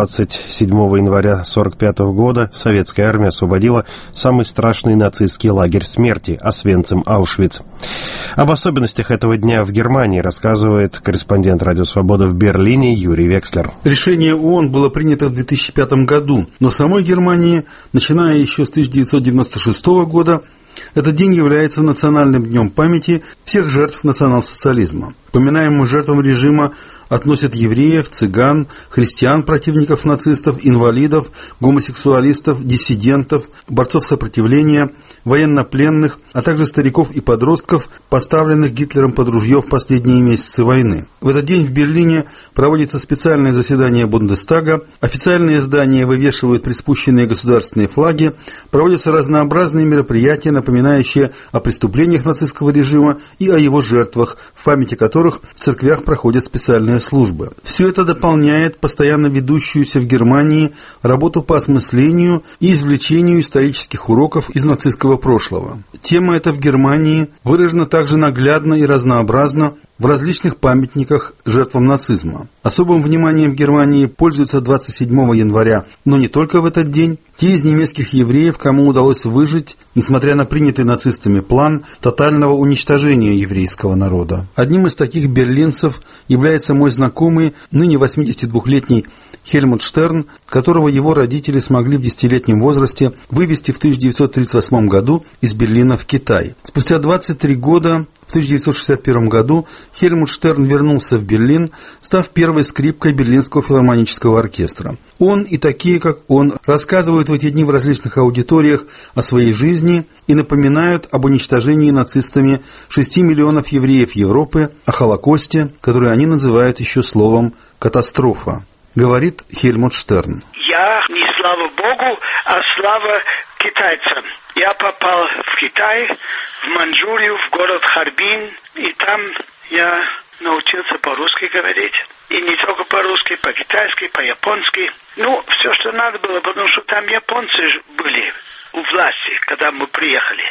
27 января 1945 года, советская армия освободила самый страшный нацистский лагерь смерти – Освенцим-Аушвиц. Об особенностях этого дня в Германии рассказывает корреспондент «Радио Свобода» в Берлине Юрий Векслер. Решение ООН было принято в 2005 году, но в самой Германии, начиная еще с 1996 года, этот день является национальным днем памяти всех жертв национал-социализма. К поминаемым жертвам режима относят евреев, цыган, христиан, противников нацистов, инвалидов, гомосексуалистов, диссидентов, борцов сопротивления, военнопленных, а также стариков и подростков, поставленных Гитлером под ружье в последние месяцы войны. В этот день в Берлине проводится специальное заседание Бундестага, официальные здания вывешивают приспущенные государственные флаги, проводятся разнообразные мероприятия, напоминающие о преступлениях нацистского режима и о его жертвах, в памяти которых в церквях проходят специальные службы. Все это дополняет постоянно ведущуюся в Германии работу по осмыслению и извлечению исторических уроков из нацистского прошлого. Тема эта в Германии выражена также наглядно и разнообразно в различных памятниках жертвам нацизма. Особым вниманием в Германии пользуются 27 января, но не только в этот день, те из немецких евреев, кому удалось выжить, несмотря на принятый нацистами план тотального уничтожения еврейского народа. Одним из таких берлинцев является мой знакомый, ныне 82-летний Хельмут Штерн, которого его родители смогли в 10-летнем возрасте вывезти в 1938 году из Берлина в Китай. Спустя 23 года, в 1961 году, Хельмут Штерн вернулся в Берлин, став первой скрипкой Берлинского филармонического оркестра. Он и такие, как он, рассказывают в эти дни в различных аудиториях о своей жизни и напоминают об уничтожении нацистами 6 миллионов евреев Европы, о Холокосте, который они называют еще словом «катастрофа». Говорит Хельмут Штерн. Я не слава Богу, а слава китайцам. Я попал в Китай, в Манчжурию, в город Харбин, и там я научился по-русски говорить. И не только по-русски, по-китайски, по-японски. Ну, все, что надо было, потому что там японцы были у власти, когда мы приехали.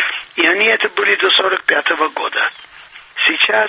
И они это были до 1945 года. Сейчас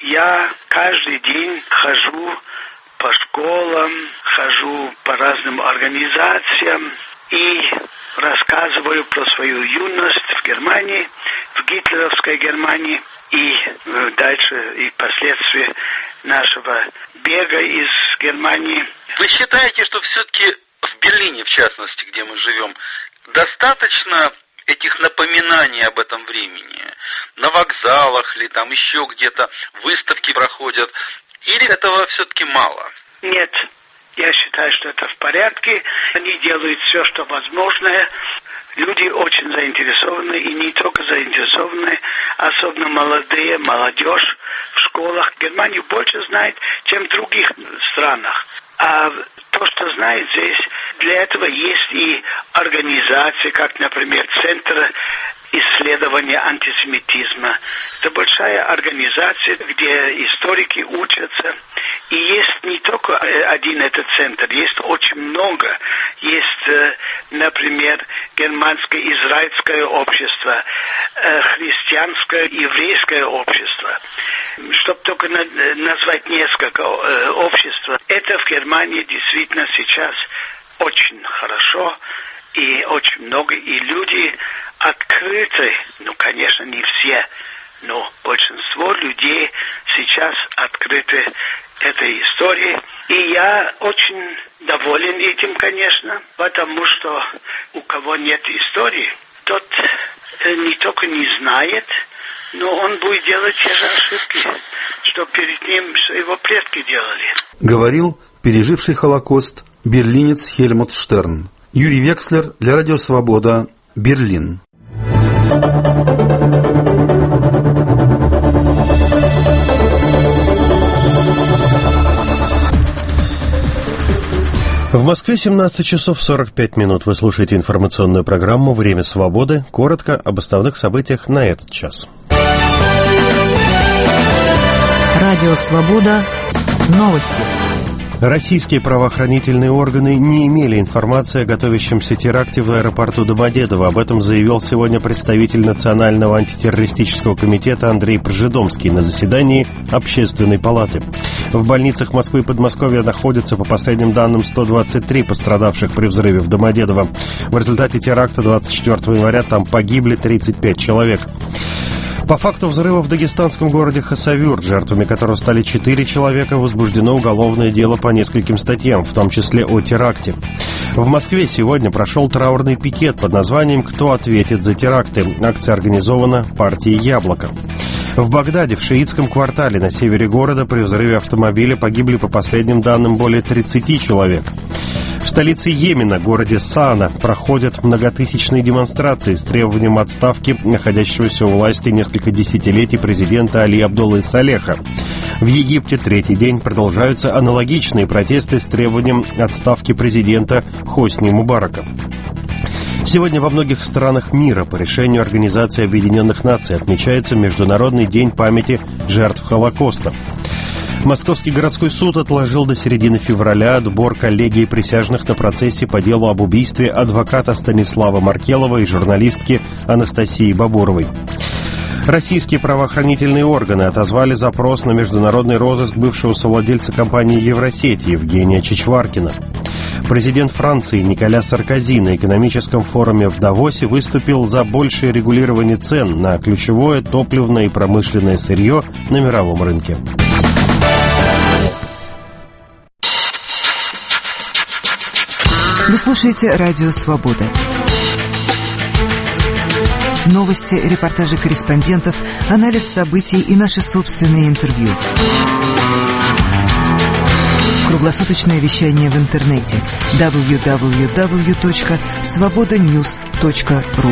я каждый день хожу по школам, хожу по разным организациям и рассказываю про свою юность в Германии, в гитлеровской Германии, и дальше и последствия нашего бега из Германии. Вы считаете, что все-таки в Берлине, в частности, где мы живем, достаточно этих напоминаний об этом времени? На вокзалах или там еще где-то выставки проходят? Или этого все-таки мало? Нет, я считаю, что это в порядке. Они делают все, что возможное. Люди очень заинтересованы, и не только заинтересованы, особенно молодые, молодежь в школах. Германию больше знает, чем в других странах. А то, что знает здесь, для этого есть и организации, как, например, Центр исследования антисемитизма. Это большая организация, где историки учатся. И есть не только один этот центр, есть очень много. Есть, например, германское израильское общество, христианское еврейское общество. Чтобы только назвать несколько обществ. Это в Германии действительно сейчас очень хорошо и очень много. И люди открыты, ну, конечно, не все, но большинство людей сейчас открыты этой истории. И я очень доволен этим, конечно, потому что у кого нет истории, тот не только не знает, но он будет делать те же ошибки, что перед ним его предки делали. Говорил переживший Холокост берлинец Хельмут Штерн. Юрий Векслер для Радио Свобода, Берлин. В Москве 17 часов 45 минут. Вы слушаете информационную программу «Время свободы». Коротко об основных событиях на этот час. Радио «Свобода». Новости. Российские правоохранительные органы не имели информации о готовящемся теракте в аэропорту Домодедово. Об этом заявил сегодня представитель Национального антитеррористического комитета Андрей Пржедомский на заседании Общественной палаты. В больницах Москвы и Подмосковья находятся, по последним данным, 123 пострадавших при взрыве в Домодедово. В результате теракта 24 января там погибли 35 человек. По факту взрыва в дагестанском городе Хасавюрт, жертвами которого стали 4 человека, возбуждено уголовное дело по нескольким статьям, в том числе о теракте. В Москве сегодня прошел траурный пикет под названием «Кто ответит за теракты?». Акция организована партией «Яблоко». В Багдаде, в шиитском квартале на севере города, при взрыве автомобиля погибли, по последним данным, более 30 человек. В столице Йемена, городе Сана, проходят многотысячные демонстрации с требованием отставки находящегося у власти несколько десятилетий президента Али Абдуллы Салеха. В Египте третий день продолжаются аналогичные протесты с требованием отставки президента Хосни Мубарака. Сегодня во многих странах мира по решению Организации Объединенных Наций отмечается Международный день памяти жертв Холокоста. Московский городской суд отложил до середины февраля отбор коллегии присяжных на процессе по делу об убийстве адвоката Станислава Маркелова и журналистки Анастасии Бабуровой. Российские правоохранительные органы отозвали запрос на международный розыск бывшего совладельца компании «Евросеть» Евгения Чичваркина. Президент Франции Николя Саркози на экономическом форуме в Давосе выступил за большее регулирование цен на ключевое топливное и промышленное сырье на мировом рынке. Вы слушаете «Радио Свобода». Новости, репортажи корреспондентов, анализ событий и наши собственные интервью. Круглосуточное вещание в интернете www.svobodanews.ru.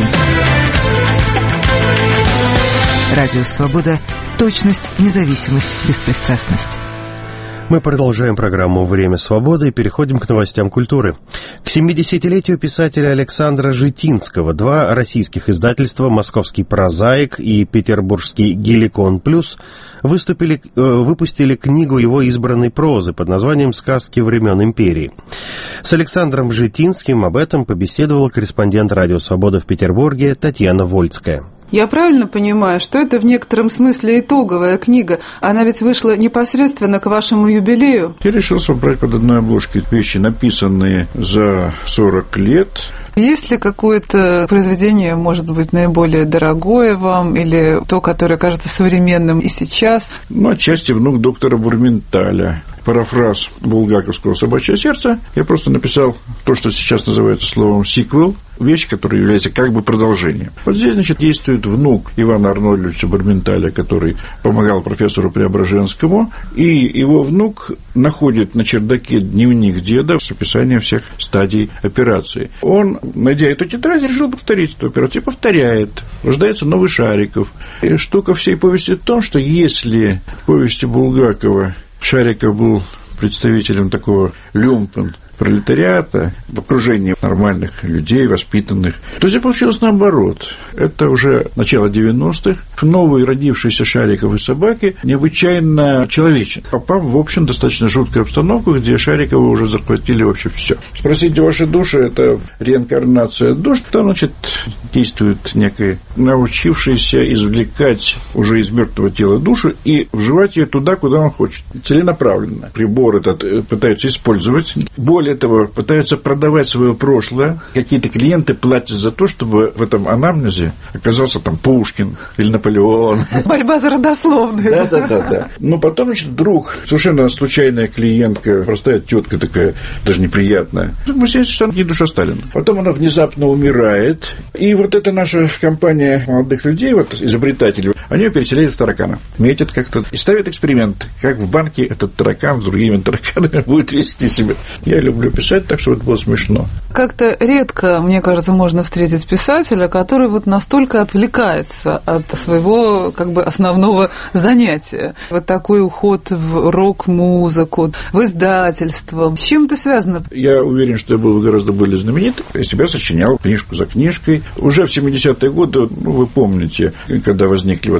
Радио Свобода. Точность, независимость, беспристрастность. Мы продолжаем программу «Время свободы» и переходим к новостям культуры. К 70-летию писателя Александра Житинского два российских издательства «Московский прозаик» и «Петербургский Геликон Плюс» выпустили книгу его избранной прозы под названием «Сказки времен империи». С Александром Житинским об этом побеседовала корреспондент «Радио Свобода» в Петербурге Татьяна Вольцкая. Я правильно понимаю, что это в некотором смысле итоговая книга? Она ведь вышла непосредственно к вашему юбилею. Я решил собрать под одной обложкой вещи, написанные за 40 лет. Есть ли какое-то произведение, может быть, наиболее дорогое вам, или то, которое кажется современным и сейчас? Отчасти «Внук доктора Бурменталя». Парафраз булгаковского «Собачье сердце». Я просто написал то, что сейчас называется словом «сиквел», вещь, которая является как бы продолжением. Вот здесь, действует внук Ивана Арнольдовича Бурменталя, который помогал профессору Преображенскому, и его внук находит на чердаке дневник деда с описанием всех стадий операции. Он, найдя эту тетрадь, решил повторить эту операцию, повторяет. Рождается новый Шариков. И штука всей повести в том, что если в повести Булгакова Шариков был представителем такого люмпен пролетариата, в окружении нормальных людей, воспитанных, то здесь получилось наоборот. Это уже начало 90-х. Новый родившийся Шариков и собаки необычайно человечен, попав в общем достаточно жуткую обстановку, где Шариковы уже захватили вообще все. «Спросите ваши души» — это реинкарнация душ, там, действует некая научившаяся извлекать уже из мертвого тела душу и вживать ее туда, куда он хочет. Целенаправленно. Прибор этот пытаются использовать. Более того, пытаются продавать свое прошлое. Какие-то клиенты платят за то, чтобы в этом анамнезе оказался там Пушкин или Наполеон. Борьба за родословную. Да. Но потом, вдруг совершенно случайная клиентка, простая тетка такая, даже неприятная, выясняется, что она не душа Сталина. Потом она внезапно умирает. И вот эта наша компания молодых людей, изобретателей, они ее переселяют в таракана. Метят как-то и ставят эксперимент, как в банке этот таракан с другими тараканами будет вести себя. Я люблю писать так, чтобы это было смешно. Как-то редко, мне кажется, можно встретить писателя, который настолько отвлекается от своего основного занятия. Такой уход в рок-музыку, в издательство. С чем это связано? Я уверен, что я был гораздо более знаменит. Я себя сочинял книжку за книжкой. Уже в 70-е годы, вы помните, когда возникли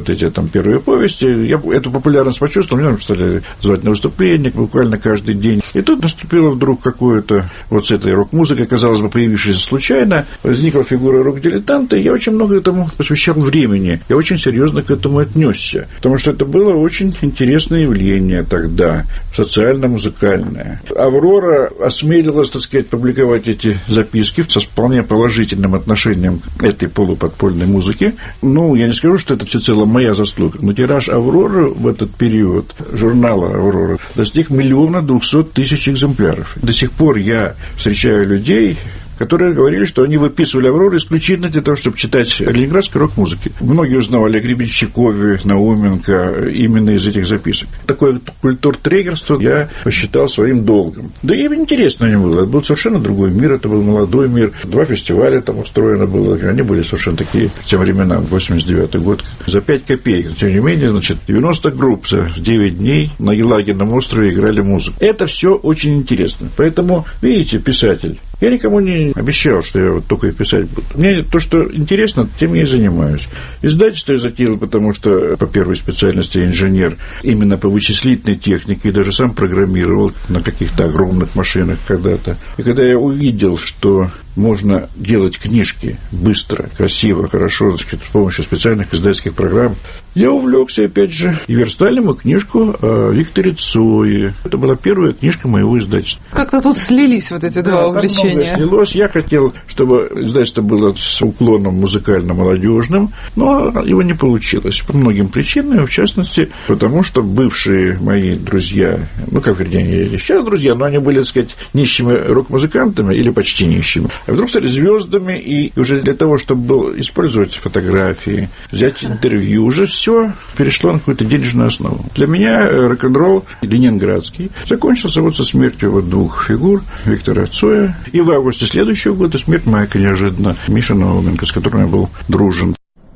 вот эти там первые повести. Я эту популярность почувствовал, меня стали звать на выступления буквально каждый день. И тут наступило вдруг какое-то вот с этой рок-музыкой, казалось бы, появившейся случайно, возникла фигура рок-дилетанта, и я очень много этому посвящал времени. Я очень серьезно к этому отнесся, потому что это было очень интересное явление тогда, социально-музыкальное. «Аврора» осмелилась, так сказать, публиковать эти записки со вполне положительным отношением к этой полуподпольной музыке. Ну, я не скажу, что это всецело моя заслуга, но тираж «Авроры» в этот период, журнала «Аврора», достиг 1 200 000 экземпляров. До сих пор я встречаю людей, которые говорили, что они выписывали «Аврору» исключительно для того, чтобы читать ленинградской рок-музыки. Многие узнавали о Гребенщикове, Науменко именно из этих записок. Такое культуртрегерство я посчитал своим долгом. Да и интересно мне было. Это был совершенно другой мир, это был молодой мир. 2 фестиваля там устроено было. Они были совершенно такие в те времена, 89-й год, за 5 копеек. Тем не менее, 90 групп за 9 дней на Елагином острове играли музыку. Это все очень интересно. Поэтому, видите, писатель. Я никому не обещал, что я вот только и писать буду. Мне то, что интересно, тем я и занимаюсь. Издательство я затеял, потому что по первой специальности я инженер именно по вычислительной технике, и даже сам программировал на каких-то огромных машинах когда-то. И когда я увидел, что можно делать книжки быстро, красиво, хорошо, так сказать, с помощью специальных издательских программ, я увлекся, опять же, и верстали мы книжку о Викторе Цое. Это была первая книжка моего издательства. Как-то тут слились вот эти два увлечения. Слилось. Я хотел, чтобы издательство было с уклоном музыкально-молодежным, но его не получилось. По многим причинам, в частности, потому что бывшие мои друзья, ну, как, вернее, сейчас друзья, но они были, так сказать, нищими рок-музыкантами или почти нищими, а вдруг стали звездами, и уже для того, чтобы использовать фотографии, взять интервью, уже все перешло на какую-то денежную основу. Для меня рок-н-ролл ленинградский закончился вот со смертью вот 2 фигур, Виктора Цоя, и в августе следующего года смерть Майка неожиданно, Миши Науменко, с которым я был дружен.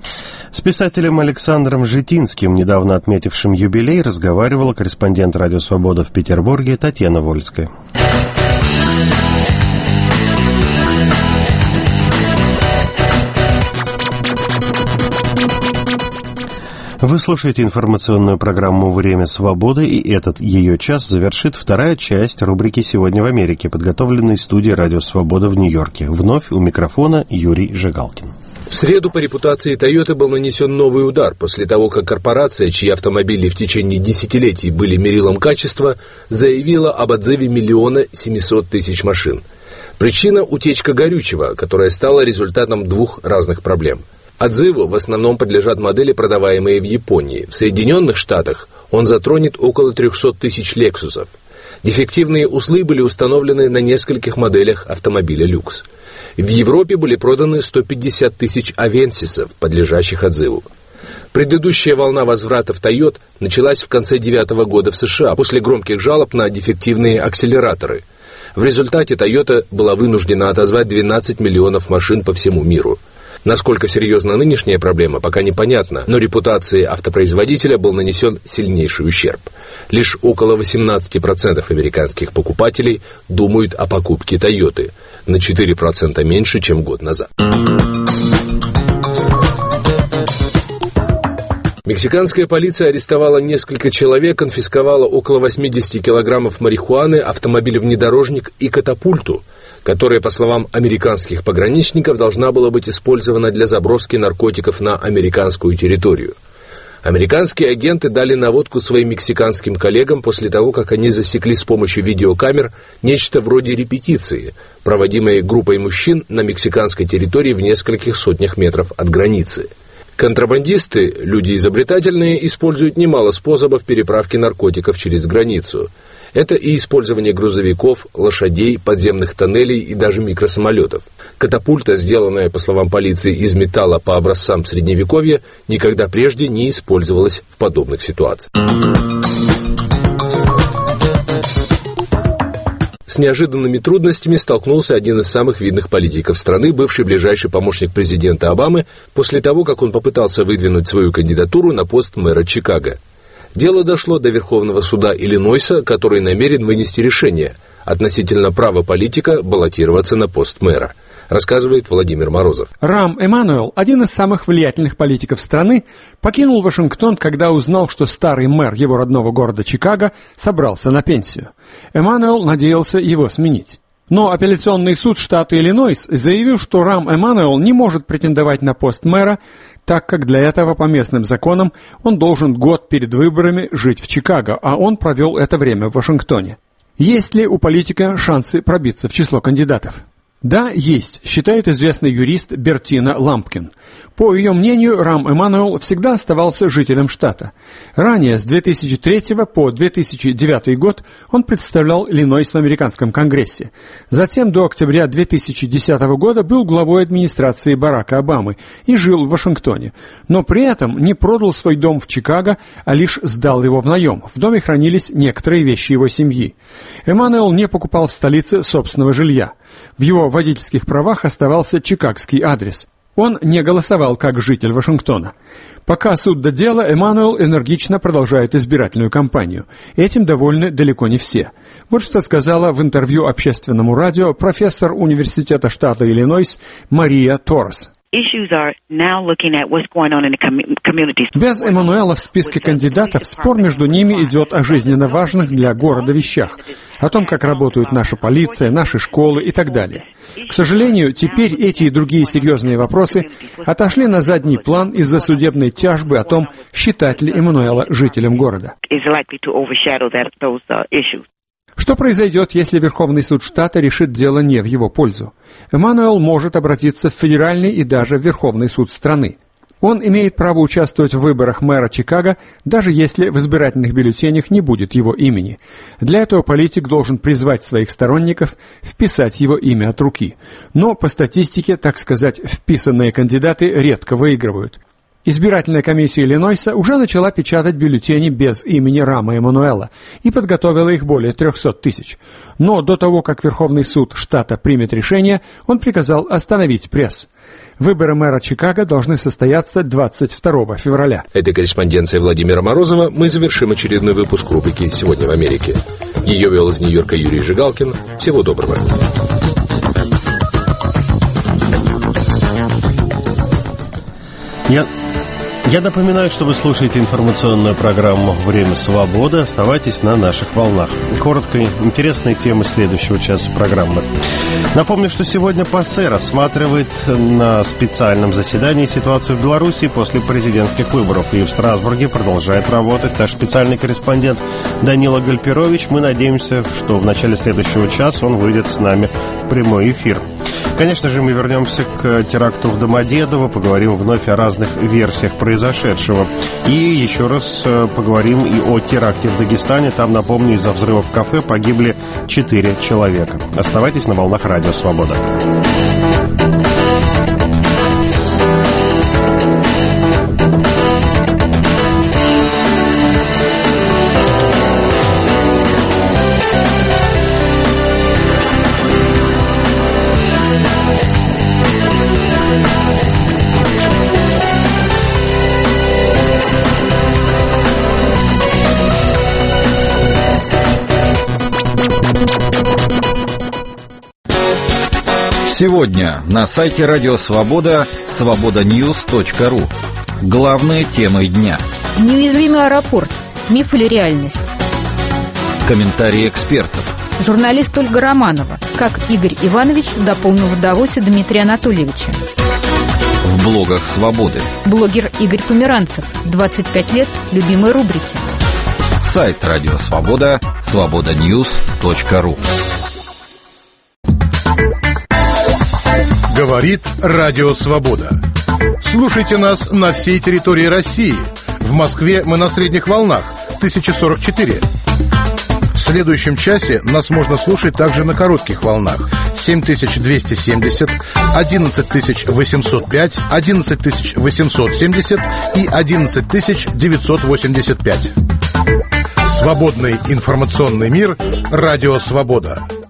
С писателем Александром Житинским, недавно отметившим юбилей, разговаривала корреспондент «Радио Свобода» в Петербурге Татьяна Вольская. Вы слушаете информационную программу «Время свободы», и этот ее час завершит вторая часть рубрики «Сегодня в Америке», подготовленной студией «Радио Свобода» в Нью-Йорке. Вновь у микрофона Юрий Жигалкин. В среду по репутации Toyota был нанесен новый удар после того, как корпорация, чьи автомобили в течение десятилетий были мерилом качества, заявила об отзыве 1 700 000 машин. Причина – утечка горючего, которая стала результатом 2 разных проблем. Отзыву в основном подлежат модели, продаваемые в Японии. В Соединенных Штатах он затронет около 300 000 «Лексусов». Дефективные узлы были установлены на нескольких моделях автомобиля «Люкс». В Европе были проданы 150 000 «Авенсисов», подлежащих отзыву. Предыдущая волна возвратов «Тойот» началась в конце 2009 года в США после громких жалоб на дефективные акселераторы. В результате Toyota была вынуждена отозвать 12 миллионов машин по всему миру. Насколько серьезна нынешняя проблема, пока непонятно, но репутации автопроизводителя был нанесен сильнейший ущерб. Лишь около 18% американских покупателей думают о покупке Toyota, на 4% меньше, чем год назад. Мексиканская полиция арестовала несколько человек, конфисковала около 80 килограммов марихуаны, автомобиль-внедорожник и катапульту, которая, по словам американских пограничников, должна была быть использована для заброски наркотиков на американскую территорию. Американские агенты дали наводку своим мексиканским коллегам после того, как они засекли с помощью видеокамер нечто вроде репетиции, проводимой группой мужчин на мексиканской территории в нескольких сотнях метров от границы. Контрабандисты, люди изобретательные, используют немало способов переправки наркотиков через границу. Это и использование грузовиков, лошадей, подземных тоннелей и даже микросамолетов. Катапульта, сделанная, по словам полиции, из металла по образцам Средневековья, никогда прежде не использовалась в подобных ситуациях. С неожиданными трудностями столкнулся один из самых видных политиков страны, бывший ближайший помощник президента Обамы, после того, как он попытался выдвинуть свою кандидатуру на пост мэра Чикаго. Дело дошло до Верховного суда Иллинойса, который намерен вынести решение относительно права политика баллотироваться на пост мэра. рассказывает Владимир Морозов. Рам Эммануэл, один из самых влиятельных политиков страны, покинул Вашингтон, когда узнал, что старый мэр его родного города Чикаго собрался на пенсию. Эммануэл надеялся его сменить. Но апелляционный суд штата Иллинойс заявил, что Рам Эммануэл не может претендовать на пост мэра, так как для этого по местным законам он должен год перед выборами жить в Чикаго, а он провел это время в Вашингтоне. Есть ли у политика шансы пробиться в число кандидатов? Да, есть, считает известный юрист Бертина Лампкин. По ее мнению, Рам Эммануэл всегда оставался жителем штата. Ранее, с 2003 по 2009 год, он представлял Иллинойс в американском конгрессе. Затем до октября 2010 года был главой администрации Барака Обамы и жил в Вашингтоне. Но при этом не продал свой дом в Чикаго, а лишь сдал его в наем. В доме хранились некоторые вещи его семьи. Эммануэл не покупал в столице собственного жилья. В его водительских правах оставался чикагский адрес. Он не голосовал как житель Вашингтона. Пока суд до дела, Эммануэл энергично продолжает избирательную кампанию. Этим довольны далеко не все. Вот что сказала в интервью общественному радио профессор университета штата Иллинойс Мария Торрес. Без Эммануэла в списке кандидатов спор между ними идет о жизненно важных для города вещах, о том, как работают наша полиция, наши школы и так далее. К сожалению, теперь эти и другие серьезные вопросы отошли на задний план из-за судебной тяжбы о том, считать ли Эммануэла жителем города. Что произойдет, если Верховный суд штата решит дело не в его пользу? Эммануэл может обратиться в федеральный и даже в Верховный суд страны. Он имеет право участвовать в выборах мэра Чикаго, даже если в избирательных бюллетенях не будет его имени. Для этого политик должен призвать своих сторонников вписать его имя от руки. Но по статистике, так сказать, вписанные кандидаты редко выигрывают. Избирательная комиссия Иллинойса уже начала печатать бюллетени без имени Рама Эммануэла и подготовила их более 300 тысяч. Но до того, как Верховный суд штата примет решение, он приказал остановить пресс. Выборы мэра Чикаго должны состояться 22 февраля. Этой корреспонденцией Владимира Морозова мы завершим очередной выпуск рубрики «Сегодня в Америке». Ее вел из Нью-Йорка Юрий Жигалкин. Всего доброго. Я напоминаю, что вы слушаете информационную программу «Время свободы». Оставайтесь на наших волнах. Коротко интересные темы следующего часа программы. Напомню, что сегодня ПАСЕ рассматривает на специальном заседании ситуацию в Беларуси после президентских выборов. И в Страсбурге продолжает работать наш специальный корреспондент Данила Гальперович. Мы надеемся, что в начале следующего часа он выйдет с нами в прямой эфир. Конечно же, мы вернемся к теракту в Домодедово, поговорим вновь о разных версиях произошедшего. И еще раз поговорим и о теракте в Дагестане. Там, напомню, из-за взрыва в кафе погибли 4 человека. Оставайтесь на волнах Радио Свобода. Сегодня на сайте Радио Свобода свободаньюс.ру. Главные темы дня. Неуязвимый аэропорт. Миф или реальность? Комментарии экспертов. Журналист Ольга Романова. Как Игорь Иванович дополнил в Давосе Дмитрия Анатольевича. В блогах Свободы. Блогер Игорь Померанцев. 25 лет любимой рубрики. Сайт Радио Свобода свободаньюс.ру. Говорит Радио Свобода. Слушайте нас на всей территории России. В Москве мы на средних волнах 1044. В следующем часе нас можно слушать также на коротких волнах 7270, 11805, 11870 и 11985. Свободный информационный мир. Радио Свобода.